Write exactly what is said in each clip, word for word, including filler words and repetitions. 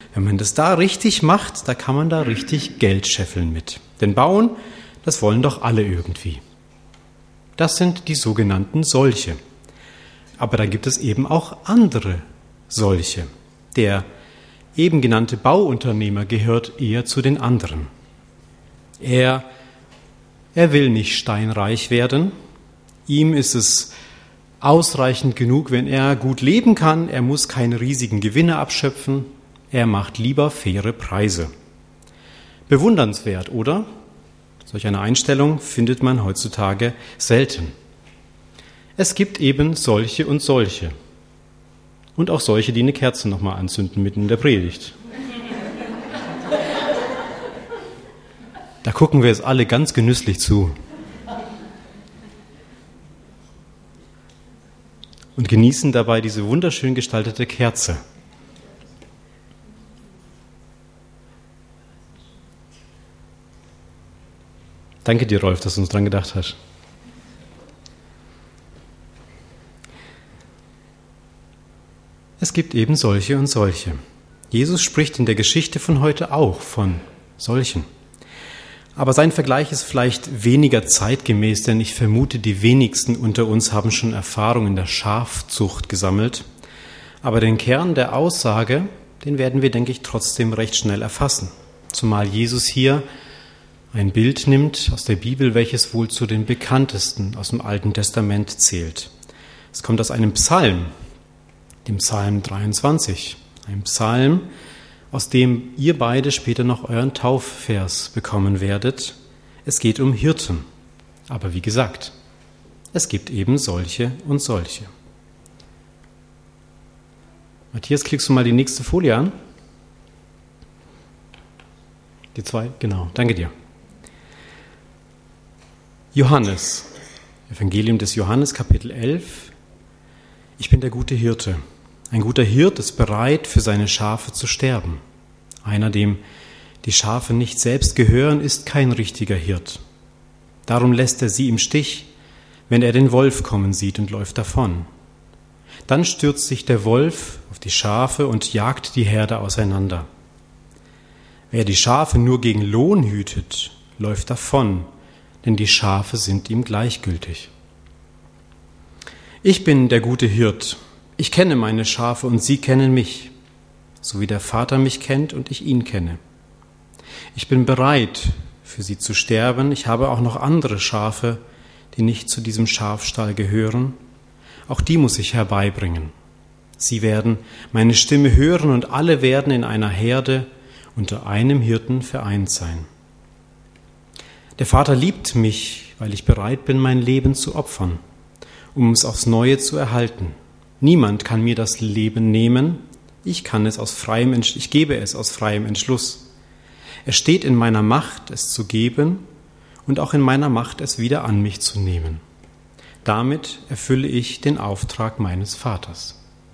wenn man das da richtig macht, da kann man da richtig Geld scheffeln mit. Denn bauen, das wollen doch alle irgendwie. Das sind die sogenannten Solche. Aber da gibt es eben auch andere Solche. Der eben genannte Bauunternehmer gehört eher zu den anderen. Er, er will nicht steinreich werden. Ihm ist es ausreichend genug, wenn er gut leben kann. Er muss keine riesigen Gewinne abschöpfen. Er macht lieber faire Preise. Bewundernswert, oder? Solch eine Einstellung findet man heutzutage selten. Es gibt eben solche und solche. Und auch solche, die eine Kerze nochmal anzünden mitten in der Predigt. Da gucken wir jetzt alle ganz genüsslich zu. Und genießen dabei diese wunderschön gestaltete Kerze. Danke dir, Rolf, dass du uns dran gedacht hast. Es gibt eben solche und solche. Jesus spricht in der Geschichte von heute auch von solchen. Aber sein Vergleich ist vielleicht weniger zeitgemäß, denn ich vermute, die wenigsten unter uns haben schon Erfahrung in der Schafzucht gesammelt. Aber den Kern der Aussage, den werden wir, denke ich, trotzdem recht schnell erfassen. Zumal Jesus hier ein Bild nimmt aus der Bibel, welches wohl zu den bekanntesten aus dem Alten Testament zählt. Es kommt aus einem Psalm, dem Psalm dreiundzwanzig, ein Psalm, aus dem ihr beide später noch euren Taufvers bekommen werdet. Es geht um Hirten. Aber wie gesagt, es gibt eben solche und solche. Matthias, klickst du mal die nächste Folie an? Die zwei, genau, danke dir. Johannes, Evangelium des Johannes, Kapitel elf. Ich bin der gute Hirte. Ein guter Hirt ist bereit, für seine Schafe zu sterben. Einer, dem die Schafe nicht selbst gehören, ist kein richtiger Hirt. Darum lässt er sie im Stich, wenn er den Wolf kommen sieht und läuft davon. Dann stürzt sich der Wolf auf die Schafe und jagt die Herde auseinander. Wer die Schafe nur gegen Lohn hütet, läuft davon, denn die Schafe sind ihm gleichgültig. Ich bin der gute Hirt. Ich kenne meine Schafe und sie kennen mich, so wie der Vater mich kennt und ich ihn kenne. Ich bin bereit, für sie zu sterben. Ich habe auch noch andere Schafe, die nicht zu diesem Schafstall gehören. Auch die muss ich herbeibringen. Sie werden meine Stimme hören und alle werden in einer Herde unter einem Hirten vereint sein. Der Vater liebt mich, weil ich bereit bin, mein Leben zu opfern, um es aufs Neue zu erhalten. Niemand kann mir das Leben nehmen. Ich kann es aus freiem, ich gebe es aus freiem Entschluss. Es steht in meiner Macht, es zu geben und auch in meiner Macht, es wieder an mich zu nehmen. Damit erfülle ich den Auftrag meines Vaters.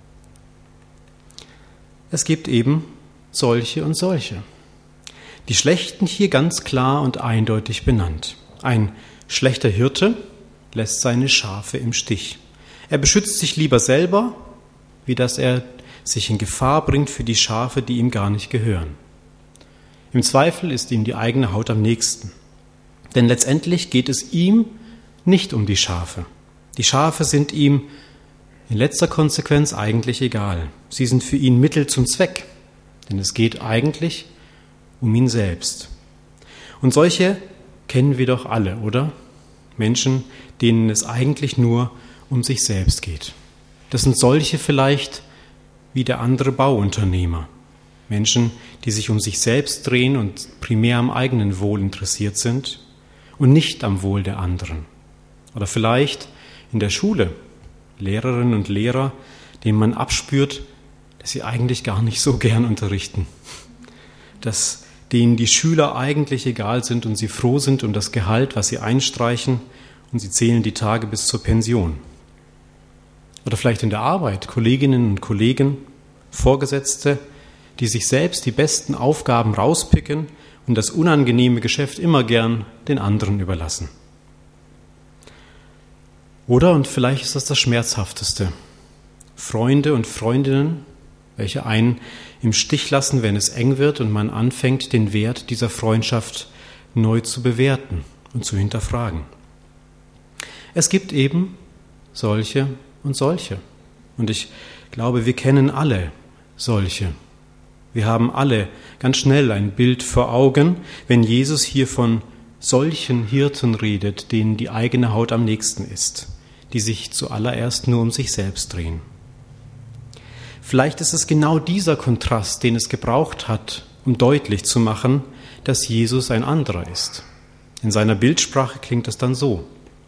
Es gibt eben solche und solche. Die Schlechten hier ganz klar und eindeutig benannt. Ein schlechter Hirte lässt seine Schafe im Stich. Er beschützt sich lieber selber, wie dass er sich in Gefahr bringt für die Schafe, die ihm gar nicht gehören. Im Zweifel ist ihm die eigene Haut am nächsten. Denn letztendlich geht es ihm nicht um die Schafe. Die Schafe sind ihm in letzter Konsequenz eigentlich egal. Sie sind für ihn Mittel zum Zweck, denn es geht eigentlich um ihn selbst. Und solche kennen wir doch alle, oder? Menschen, denen es eigentlich nur um sich selbst geht. Das sind solche vielleicht wie der andere Bauunternehmer. Menschen, die sich um sich selbst drehen und primär am eigenen Wohl interessiert sind und nicht am Wohl der anderen. Oder vielleicht in der Schule Lehrerinnen und Lehrer, denen man abspürt, dass sie eigentlich gar nicht so gern unterrichten. Dass denen die Schüler eigentlich egal sind und sie froh sind um das Gehalt, was sie einstreichen, und sie zählen die Tage bis zur Pension. Oder vielleicht in der Arbeit Kolleginnen und Kollegen, Vorgesetzte, die sich selbst die besten Aufgaben rauspicken und das unangenehme Geschäft immer gern den anderen überlassen. Oder, und vielleicht ist das das Schmerzhafteste, Freunde und Freundinnen, welche einen im Stich lassen, wenn es eng wird und man anfängt, den Wert dieser Freundschaft neu zu bewerten und zu hinterfragen. Es gibt eben solche und solche. Und ich glaube, wir kennen alle solche. Wir haben alle ganz schnell ein Bild vor Augen, wenn Jesus hier von solchen Hirten redet, denen die eigene Haut am nächsten ist, die sich zuallererst nur um sich selbst drehen. Vielleicht ist es genau dieser Kontrast, den es gebraucht hat, um deutlich zu machen, dass Jesus ein anderer ist. In seiner Bildsprache klingt es dann so: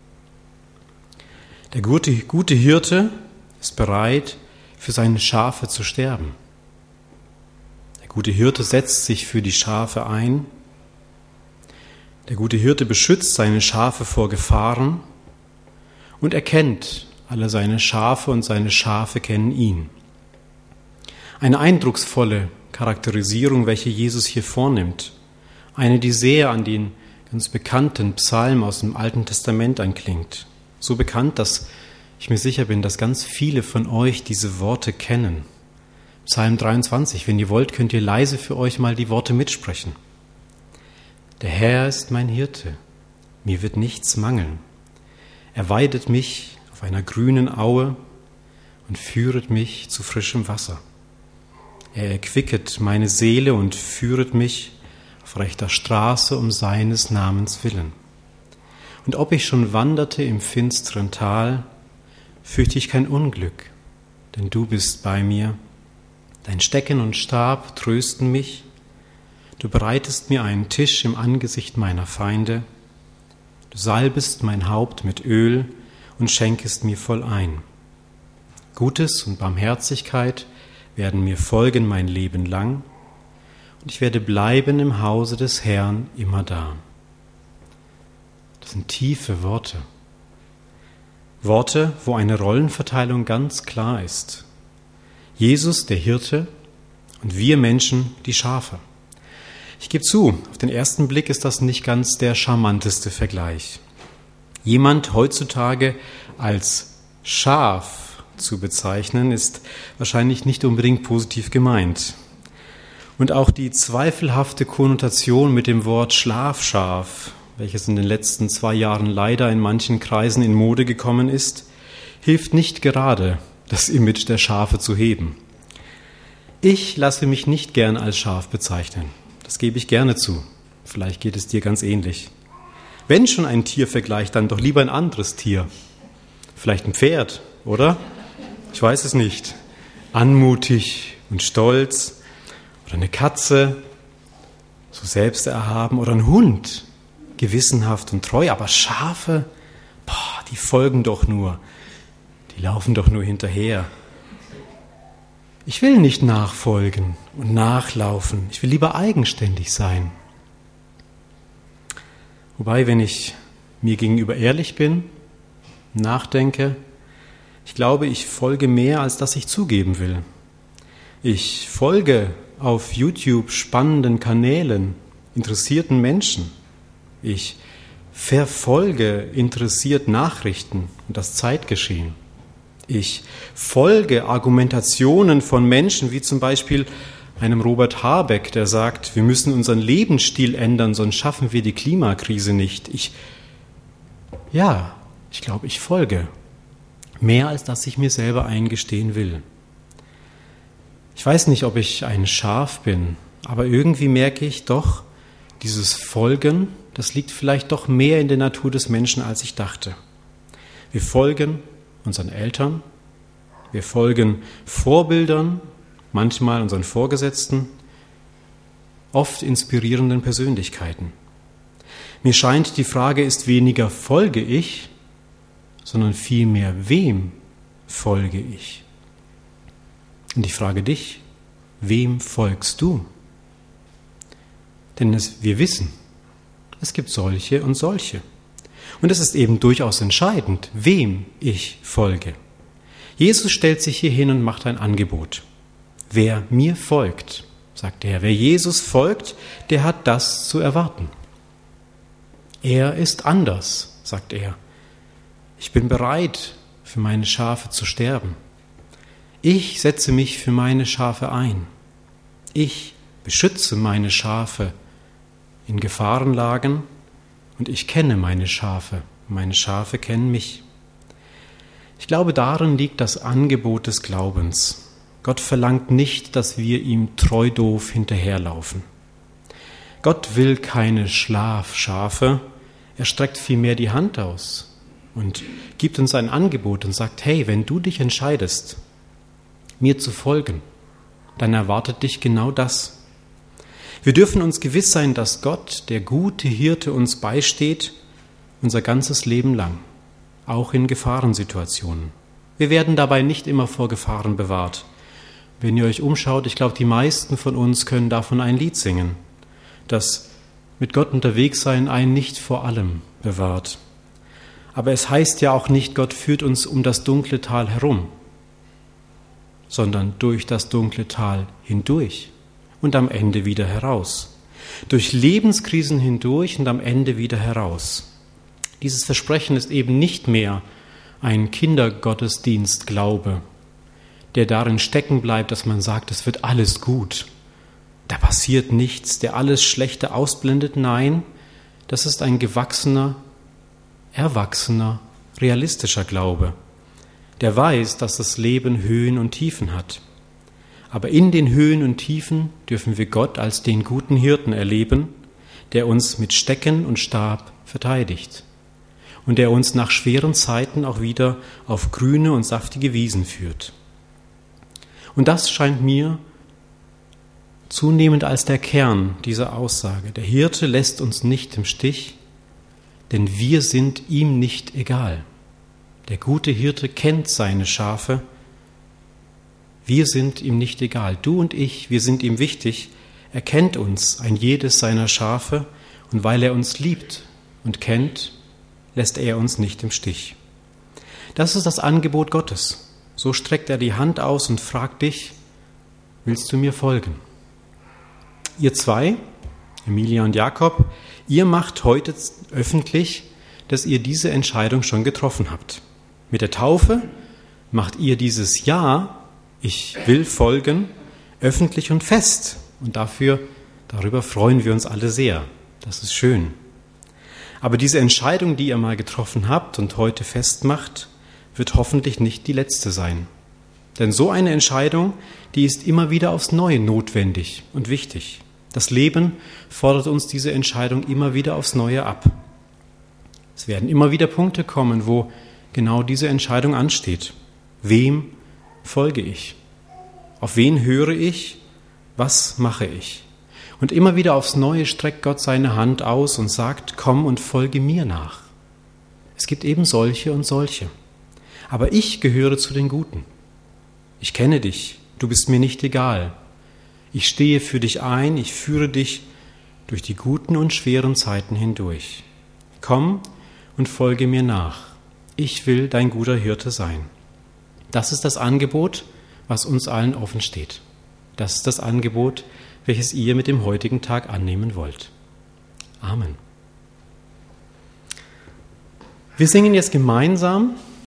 Der gute, gute Hirte ist bereit, für seine Schafe zu sterben. Der gute Hirte setzt sich für die Schafe ein. Der gute Hirte beschützt seine Schafe vor Gefahren und er kennt alle seine Schafe und seine Schafe kennen ihn. Eine eindrucksvolle Charakterisierung, welche Jesus hier vornimmt. Eine, die sehr an den ganz bekannten Psalm aus dem Alten Testament anklingt. So bekannt, dass ich mir sicher bin, dass ganz viele von euch diese Worte kennen. Psalm dreiundzwanzig, wenn ihr wollt, könnt ihr leise für euch mal die Worte mitsprechen. Der Herr ist mein Hirte, mir wird nichts mangeln. Er weidet mich auf einer grünen Aue und führet mich zu frischem Wasser. Er erquicket meine Seele und führet mich auf rechter Straße um seines Namens willen. Und ob ich schon wanderte im finsteren Tal, fürchte ich kein Unglück, denn du bist bei mir. Dein Stecken und Stab trösten mich. Du bereitest mir einen Tisch im Angesicht meiner Feinde. Du salbest mein Haupt mit Öl und schenkest mir voll ein. Gutes und Barmherzigkeit werden mir folgen mein Leben lang, und ich werde bleiben im Hause des Herrn immer da. Das sind tiefe Worte. Worte, wo eine Rollenverteilung ganz klar ist. Jesus, der Hirte, und wir Menschen, die Schafe. Ich gebe zu, auf den ersten Blick ist das nicht ganz der charmanteste Vergleich. Jemand heutzutage als Schaf zu bezeichnen, ist wahrscheinlich nicht unbedingt positiv gemeint. Und auch die zweifelhafte Konnotation mit dem Wort Schlafschaf, welches in den letzten zwei Jahren leider in manchen Kreisen in Mode gekommen ist, hilft nicht gerade, das Image der Schafe zu heben. Ich lasse mich nicht gern als Schaf bezeichnen. Das gebe ich gerne zu. Vielleicht geht es dir ganz ähnlich. Wenn schon ein Tiervergleich, dann doch lieber ein anderes Tier. Vielleicht ein Pferd, oder? Ich weiß es nicht. Anmutig und stolz. Oder eine Katze, so selbsterhaben. Oder ein Hund, gewissenhaft und treu. Aber Schafe, boah, die folgen doch nur. Die laufen doch nur hinterher. Ich will nicht nachfolgen und nachlaufen. Ich will lieber eigenständig sein. Wobei, wenn ich mir gegenüber ehrlich bin, nachdenke, ich glaube, ich folge mehr, als dass ich zugeben will. Ich folge auf YouTube spannenden Kanälen, interessierten Menschen. Ich verfolge interessiert Nachrichten und das Zeitgeschehen. Ich folge Argumentationen von Menschen, wie zum Beispiel einem Robert Habeck, der sagt, wir müssen unseren Lebensstil ändern, sonst schaffen wir die Klimakrise nicht. Ich, ja, ich glaube, ich folge. Mehr, als dass ich mir selber eingestehen will. Ich weiß nicht, ob ich ein Schaf bin, aber irgendwie merke ich doch, dieses Folgen, das liegt vielleicht doch mehr in der Natur des Menschen, als ich dachte. Wir folgen unseren Eltern, wir folgen Vorbildern, manchmal unseren Vorgesetzten, oft inspirierenden Persönlichkeiten. Mir scheint, die Frage ist weniger, folge ich, sondern vielmehr, wem folge ich? Und ich frage dich, wem folgst du? Denn es, wir wissen, es gibt solche und solche. Und es ist eben durchaus entscheidend, wem ich folge. Jesus stellt sich hier hin und macht ein Angebot. Wer mir folgt, sagt er, wer Jesus folgt, der hat das zu erwarten. Er ist anders, sagt er. Ich bin bereit, für meine Schafe zu sterben. Ich setze mich für meine Schafe ein. Ich beschütze meine Schafe in Gefahrenlagen und ich kenne meine Schafe. Meine Schafe kennen mich. Ich glaube, darin liegt das Angebot des Glaubens. Gott verlangt nicht, dass wir ihm treu doof hinterherlaufen. Gott will keine Schlafschafe, er streckt vielmehr die Hand aus und gibt uns ein Angebot und sagt, hey, wenn du dich entscheidest, mir zu folgen, dann erwartet dich genau das. Wir dürfen uns gewiss sein, dass Gott, der gute Hirte, uns beisteht, unser ganzes Leben lang, auch in Gefahrensituationen. Wir werden dabei nicht immer vor Gefahren bewahrt. Wenn ihr euch umschaut, ich glaube, die meisten von uns können davon ein Lied singen, dass mit Gott unterwegs sein einen nicht vor allem bewahrt. Aber es heißt ja auch nicht, Gott führt uns um das dunkle Tal herum, sondern durch das dunkle Tal hindurch und am Ende wieder heraus. Durch Lebenskrisen hindurch und am Ende wieder heraus. Dieses Versprechen ist eben nicht mehr ein Kindergottesdienstglaube, der darin stecken bleibt, dass man sagt, es wird alles gut. Da passiert nichts, der alles Schlechte ausblendet. Nein, das ist ein gewachsener, erwachsener, realistischer Glaube, der weiß, dass das Leben Höhen und Tiefen hat. Aber in den Höhen und Tiefen dürfen wir Gott als den guten Hirten erleben, der uns mit Stecken und Stab verteidigt und der uns nach schweren Zeiten auch wieder auf grüne und saftige Wiesen führt. Und das scheint mir zunehmend als der Kern dieser Aussage. Der Hirte lässt uns nicht im Stich, denn wir sind ihm nicht egal. Der gute Hirte kennt seine Schafe. Wir sind ihm nicht egal. Du und ich, wir sind ihm wichtig. Er kennt uns, ein jedes seiner Schafe. Und weil er uns liebt und kennt, lässt er uns nicht im Stich. Das ist das Angebot Gottes. So streckt er die Hand aus und fragt dich, willst du mir folgen? Ihr zwei, Emilia und Jakob, ihr macht heute öffentlich, dass ihr diese Entscheidung schon getroffen habt. Mit der Taufe macht ihr dieses Ja, ich will folgen, öffentlich und fest. Und dafür, darüber freuen wir uns alle sehr. Das ist schön. Aber diese Entscheidung, die ihr mal getroffen habt und heute festmacht, wird hoffentlich nicht die letzte sein. Denn so eine Entscheidung, die ist immer wieder aufs Neue notwendig und wichtig. Das Leben fordert uns diese Entscheidung immer wieder aufs Neue ab. Es werden immer wieder Punkte kommen, wo genau diese Entscheidung ansteht. Wem folge ich? Auf wen höre ich? Was mache ich? Und immer wieder aufs Neue streckt Gott seine Hand aus und sagt, komm und folge mir nach. Es gibt eben solche und solche. Aber ich gehöre zu den Guten. Ich kenne dich, du bist mir nicht egal. Ich stehe für dich ein, ich führe dich durch die guten und schweren Zeiten hindurch. Komm und folge mir nach. Ich will dein guter Hirte sein. Das ist das Angebot, was uns allen offen steht. Das ist das Angebot, welches ihr mit dem heutigen Tag annehmen wollt. Amen. Wir singen jetzt gemeinsam